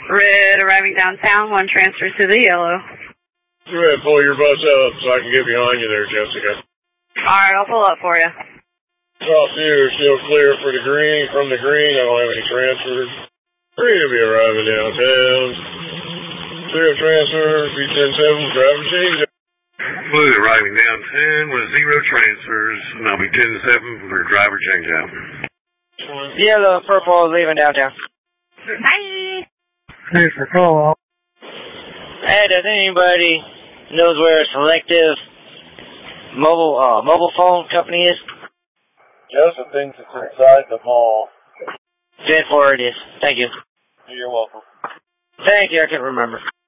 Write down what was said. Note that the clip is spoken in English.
Red arriving downtown, 1 transfer to the yellow. Go ahead, pull your bus up so I can get behind you there, Jessica. Alright, I'll pull up for you. Top 2 are still clear for the green. From the green, I don't have any transfers. Green will be arriving downtown. Clear transfers, B107, driver change. Blue arriving downtown with 0 transfers, and I'll be 10-7 for driver changeout. Yellow, purple, leaving downtown. Bye! Thanks for calling. Hey, does anybody knows where Selective mobile phone company is? Joseph thinks it's inside the mall. 10-4 it is. Thank you. You're welcome. Thank you, I can remember.